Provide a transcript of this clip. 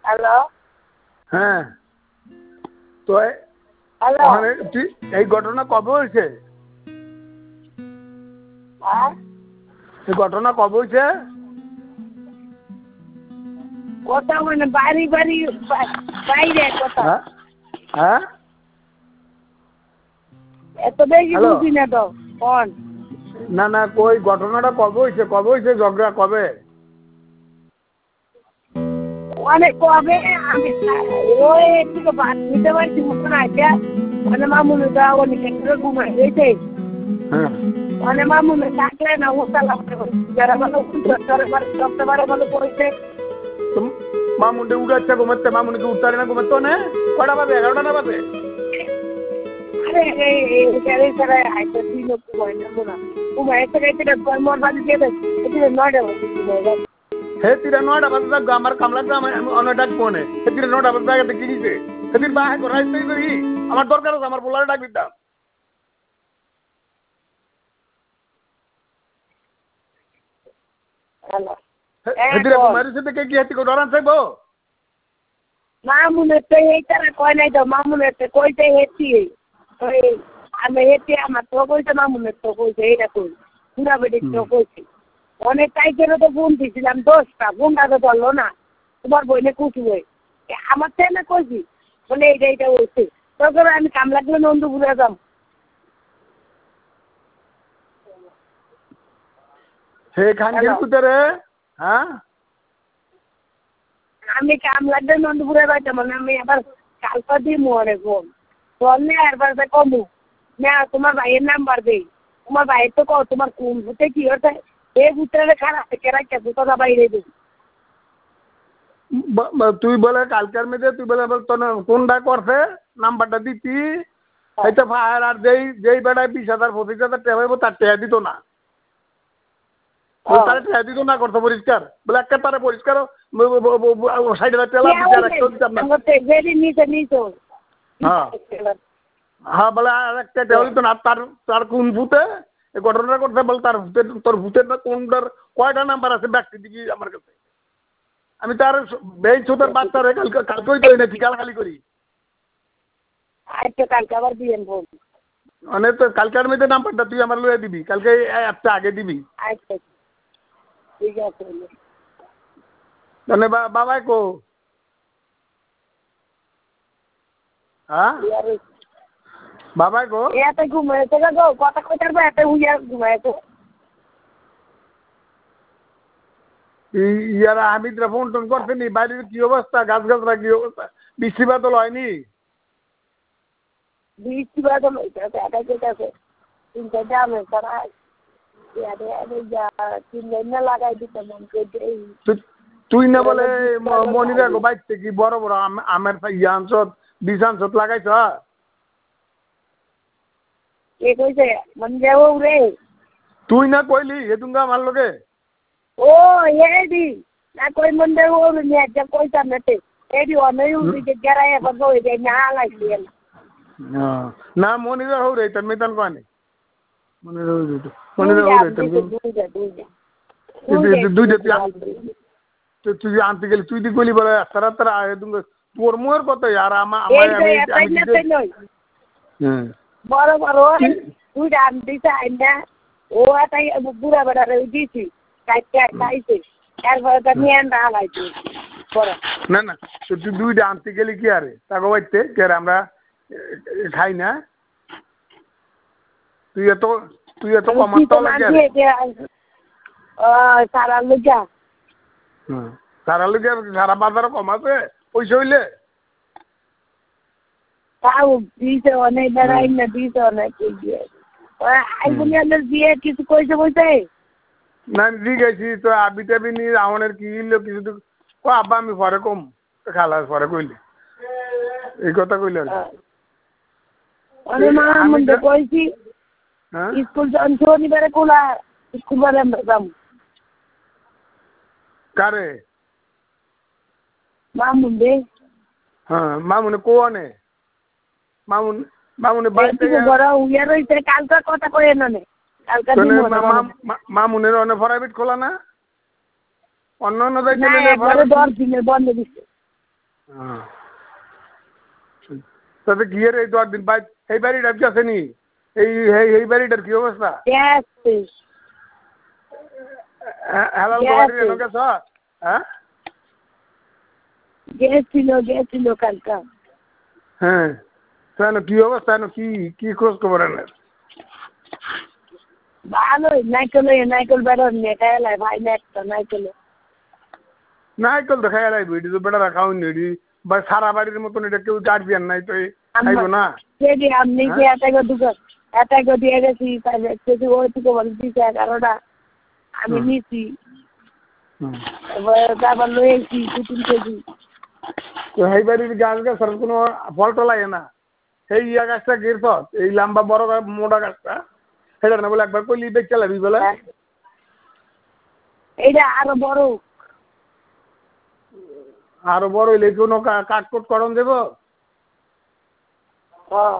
Hello হ্যাঁ তো hello ওখানে এই ঘটনা কবে হয়েছে? হ্যাঁ এই ঘটনা কবে হয়েছে? কোথাও মানে বাড়ি বাড়ি বাইরে কোথাও হ্যাঁ হ্যাঁ এত বেশি হ্যালো বুঝি না তো কোন না না কই ঘটনাটা কবে হয়েছে ঝগড়া কবে? অনেক কবে আমি ওই একটু ভাত নিতে পারছি মতন আছে মানে মামুনি তো অনেক একটু ঘুমাই গেছে হ্যাঁ মানে মামুনি থাকলে না ওসালা যারা ভালো করতে পারে ভালো করেছে মামুন্ডে উঠাচ্ছে ঘুমাচ্ছে মামুনিকে উঠতে পারে না ঘুমাতো না কটা বাজে 11টা না বাজে? আরে এই সারা আইতে দিন ঘুমাই না ঘুমাই এসে গেছে মোর বাড়ি দিয়ে দেয় 9টা বাজে হে তিরা 9টা বাজে যাক আমার কামলা অনেক ডাক ফোনে হে তিরা 9টা বাজে জায়গাতে কি দিছে সেদিন বাহে করাইতে করি আমার দরকার আছে আমার পোলারে ডাক দিতাম হ্যালো হেদিরে কুমারী সাথে কে কি হাতি কো ডরান থাকবো মামুনের তো এই তারা কয় নাই তো মামুনের তো কইতে হেঁটি ওই আমি হেঁটে আমার তো কইছে মামুনের তো কইছে এইটা কই পুরা বেটির তো কইছে অনেক টাইপেরও তো ফোন দিয়েছিলাম 10টা ফোনটা তো ধরলো না তোমার বইনে কুচি বই আমার তো না কইছি বলে এইটা হয়েছে তখন আমি কাম লাগলে নন্দপুরে যাম হে খানগির ভিতরে হ্যাঁ আমি কাম লাগলে নন্দপুরে যাইতাম মানে আমি আবার কালকা দিই মরে ফোন বললে একবার কমু না তোমার ভাইয়ের নাম্বার দেই তোমার ভাইয়ের তো কও তোমার কোন ভূতে কি হচ্ছে এই ভূতের খারাপ কেরাইতে ভূতটা বাইরে দিই তুই বলে কালকের মেয়েদের তুই বলে তোর কোনটা করছে নাম্বারটা দিতি হয়তো ফায়ার আর যেই বেড়ায় 20,000 25,000 টাকা হইব তার টাকা দিত না তারা টাকা দিত না করতো পরিষ্কার বলে একটা তারা পরিষ্কার 60,000 টাকা হ্যাঁ বলে আর একটা টাকা দিত না তার কোন ভূতে এই ঘটনাটা করতে বলে তার ভূতের তোর ভূতের না কোনটার কয়টা নাম্বার আছে ব্যক্তি দিবি আমার কাছে আমি তার বেই ছোটার বাচ্চারে কালকেই তো এনেছি গালাগালি করি আচ্ছা কালকে আবার দিয়েন ফোন মানে তো কালকের মধ্যে নাম্বারটা তুই আমার লয়ে দিবি কালকে একটা আগে দিবি আচ্ছা ঠিক আছে মানে বাবাই কো হ্যাঁ বাবাই কো এতে ঘুমাইছে গো কথা কইতে পারবে এতে উইয়া ঘুমাইছে ইয়ারা হামিদরা ফোন টোন করছেনি বাড়ির কি অবস্থা গাছরা কি অবস্থা বৃষ্টি বাদল হয়নি বৃষ্টি বাদল হইতেছে এটা যেতেছে চিন্তা জামে তারা চিন্তা লাগাই দিতে মন করে তুই না বলে মনিরা গো বাইতে কি বড় বড় আমের ইয়া আনছত বীজ আনছত লাগাইছ কে কইছে মন যাও রে তুই না কইলি হেতুঙ্গা আমার লগে ও এডি না কই মন যাও নি আজ কইতা নতে এডি অনই উনি যে গরায় বগো এ না লাগাইছে না মনিরা হও রে তুমি তান কোনে মনিরা হও রে তুমি তুই আনতে গেলি তুই দি কইলি বলে তারা হেতুঙ্গা তোর মোর কথা यार বড় বড় তুই দাম দিতে আইনা ও তাই বুড়া বড়া রে দিছি খাইছে এরপরে তো নিয়ে আনতে হালাইছে না না তুই দুইটা আনতে গেলি কি আরে তাকে বাইতে কে আমরা খাই না তুই এত কমাতে লাগে সারা লুজা সারা লুজা সারা বাজারে কমাতে পয়সা হইলে তাও দিছে অনেক বেড়াই না দিছে অনেক দিয়ে আইবুনিয়াদের দিয়ে কিছু কইছে বলতে না দি গেছি তো আবিটাবি নি রাউনের কি হইলো কিছু ও আব্বা আমি পরে কম খালা পরে কইলি এই কথা কইলে অনেক মা মধ্যে কইছি স্কুল শনিবারে খোলা স্কুল বারে আমরা যাম কারে মামুন্ডে হ্যাঁ মামুনে কোনে মামুনে বাইতে বড় উইয়া রইছে কালকে কথা কই না নে কালকে মামুনের অনেক প্রাইভেট খোলা না অন্য যাইতে গেলে 10 দিনের বন্ধ দিছে তাতে গিয়ে এই 10 দিন বাইরে এই বাড়িটা কি আছে নি এই বাড়িটার কি অবস্থা হালাল বাড়ি এনে গেছ হ্যাঁ গেছিল কালকা হ্যাঁ কেন কি অবস্থা কি খোঁজ খবর এনে ভালোই নাইকল বেড়ার নেটায় ভাই একটা নাইকল তো খাই লাগবে এটি তো বেড়া খাওয়ান এটি বা সারা বাড়ির মতন এটা কেউ গার্জিয়ান নাই তো খাইব না আপনি যে এটাকে দিয়ে গেছি ওই থেকে বলে দিচ্ছে 11টা আমি নিছি তারপর লয়েছি 2-3 কেজি তো এই বাড়ির গাছ গাছের কোনো ফল টলায় না এই গাছটা গেছ এই লম্বা বড় মোটা গাছটা সেটা না বলে একবার কইলি দেখতে লাগবি বলে এইটা আরো বড় হইলে কোনো কাটকুট করণ দেব